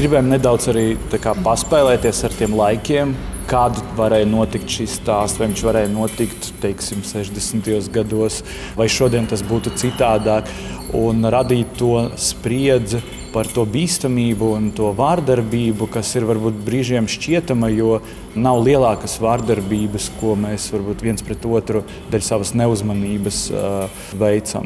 gribējām nedaudz arī paspēlēties ar tiem laikiem, kādu varēja notikt šis stāsts, vai viņš varēja notikt, 60. gados, vai šodien tas būtu citādāk, un radīt to spriedzi par to bīstamību un to vārdarbību, kas ir varbūt brīžiem šķietama, jo nav lielākas vārdarbības, ko mēs varbūt viens pret otru dēļ savas neuzmanības veicam.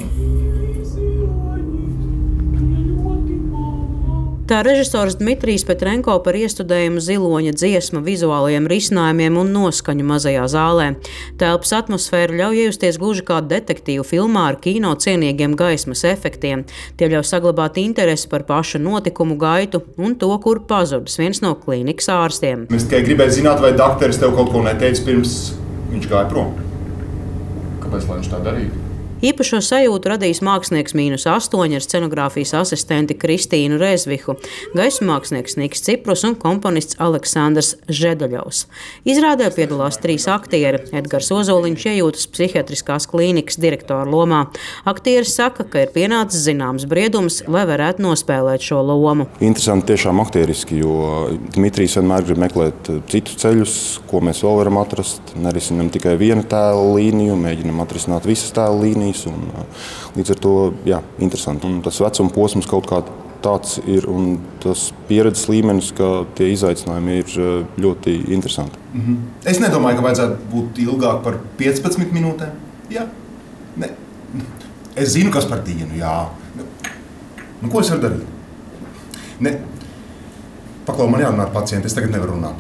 Tā režisors Dmitrijs Petrenko par iestudējumu Ziloņa dziesma vizuālajiem risinājumiem un noskaņu mazajā zālē. Telpas atmosfēru ļauj iejusties gluži kā detektīvu filmā ar kino cienīgiem gaismas efektiem. Tie ļauj saglabāt interesi par pašu notikumu gaitu un to, kur pazudis viens no klīnikas ārstiem. Es tikai gribēju zināt, vai dakteris tev kaut ko neteica pirms viņš gāja prom. Kāpēc lai viņš tā darītu? Īpašo sajūtu radījis mākslinieks -8 ar scenogrāfijas asistenti Kristīnu Rezvihu, gaismu mākslinieks Niks Ciprus un komponists Aleksandrs Žedaļovs. Izrādē piedalās 3 aktieri. Edgars Ozoliņš iejūtas psihiatriskās klīnikas direktora lomā. Aktieris saka, ka ir pienācis zināms briedums, lai varētu nospēlēt šo lomu. Interesanti tiešām aktieriski, jo Dmitrijs vienmēr grib meklēt citus ceļus, ko mēs vēl varam atrast. Nerisinam tikai vienu tēla līniju, mēģinam atrisināt visas tēla līnijas. Un, līdz ar to, jā, interesanti. Un tas vecuma posms kaut kā tāds ir, un tas pieredzes līmenis, ka tie izaicinājumi ir ļoti interesanti. Es nedomāju, ka vajadzētu būt ilgāk par 15 minūtēm. Jā. Ne. Es zinu, kas par dienu, jā. Nu, ko es varu darīt? Ne. Paklau, man jārunā ar pacientu, es tagad nevaru runāt.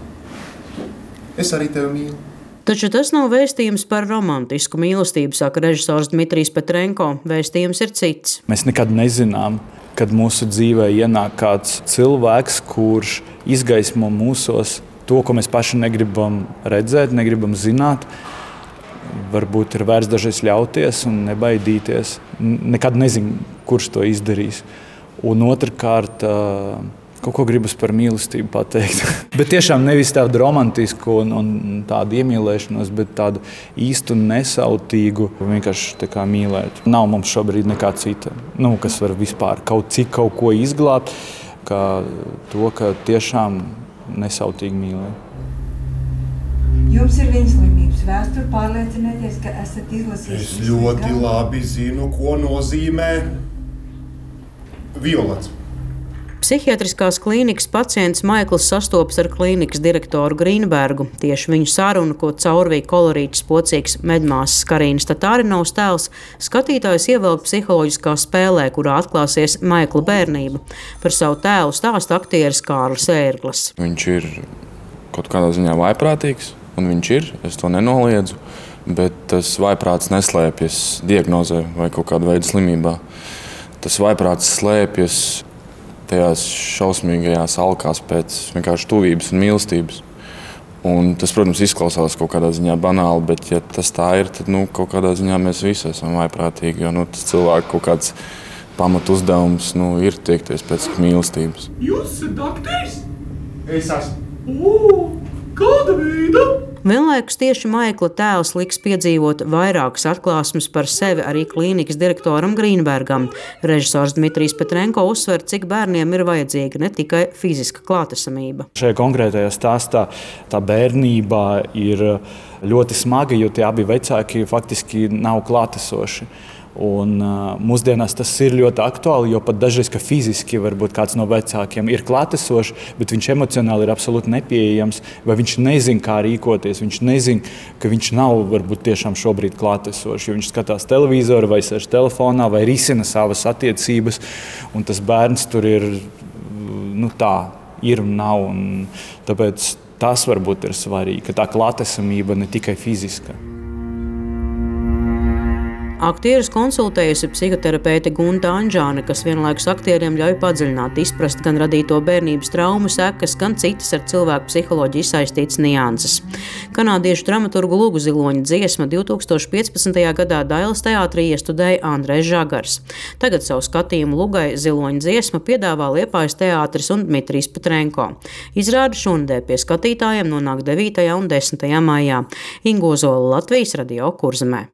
Es arī tevi mīlu. Taču tas nav vēstījums par romantisku mīlestību, saka režisors Dmitrijs Petrenko. Vēstījums ir cits. Mēs nekad nezinām, kad mūsu dzīvē ienāk kāds cilvēks, kurš izgaismo mūsos to, ko mēs paši negribam redzēt, negribam zināt. Varbūt ir vērts dažreiz ļauties un nebaidīties. Nekad nezinu, kurš to izdarīs. Un otrkārt, kaut ko gribas par mīlestību pateikt. Bet tiešām nevis tādu romantisku un tādu iemīlēšanos, bet tādu īstu nesautīgu vienkārši tā kā mīlēt. Nav mums šobrīd nekā cita, kas var vispār kaut ko izglābt, kā to, ka tiešām nesautīgi mīlēt. Jums ir viņa slimības vēsture, pārliecinieties, ka esat izlasījis. Es ļoti labi zinu, ko nozīmē violets. Psihiatriskās klīnikas pacients Maikls sastopas ar klīnikas direktoru Grīnbergu. Tieši viņu sarunu, ko caurvīja kolorītis pocīgs medmāsas Karīnas Tatārinovas tēls, skatītājs ievelk psiholoģiskā spēlē, kurā atklāsies Maikla bērnība. Par savu tēlu stāsta aktieris Kārlis Ērglis. Viņš ir kaut kādā ziņā vājprātīgs, un viņš ir, es to nenoliedzu, bet tas vājprāts neslēpjas diagnozē vai kaut kāda veida slimībā. Tas vājprāts slēpjas tajās šausmīgajās alkās pēc vienkārši tuvības un mīlestības. Un tas, protams, izklausās kaut kādā ziņā banāli, bet ja tas tā ir, tad kaut kādā ziņā mēs visi esam vājprātīgi, jo tas cilvēku kaut kāds pamatu uzdevums ir tiekties pēc mīlestības. Jūs esat aktieris? Es esmu. Kāda veida? Vienlaikus tieši Maikla tēls liks piedzīvot vairākas atklāsmes par sevi arī klīnikas direktoram Grīnbergam. Režisors Dmitrijs Petrenko uzsver, cik bērniem ir vajadzīga ne tikai fiziska klātesamība. Šajā konkrētajā stāstā tā bērnība ir ļoti smaga, jo tie abi vecāki faktiski nav klātesoši. Un mūsdienās tas ir ļoti aktuāli, jo pat dažreiz, ka fiziski varbūt kāds no vecākiem ir klātesošs, bet viņš emocionāli ir absolūti nepieejams, vai viņš nezina, kā rīkoties, viņš nezina, ka viņš nav varbūt tiešām šobrīd klātesošs, jo viņš skatās televizoru vai sēž telefonā vai risina savas attiecības, un tas bērns tur ir, tā ir un nav, un tāpēc tas varbūt ir svarīgi, ka tā klātesamība ne tikai fiziska. Aktierus konsultējusi psihoterapeite Gunta Anžāne, kas vienlaikus aktieriem ļauj padziļināt, izprast gan radīto bērnības traumu sekas, gan citas ar cilvēku psiholoģiju saistītas nianses. Kanādiešu dramaturgu Lugu Ziloņa dziesma 2015. gadā Dailes teātrī iestudēja Andrejs Žagars. Tagad savu skatījumu Lugai Ziloņa dziesma piedāvā Liepājas teātris un Dmitrijs Petrenko. Izrāde šonadēļ pie skatītājiem nonāk 9. un 10. maijā. Inga Ozola, Latvijas Radio Kurzemē.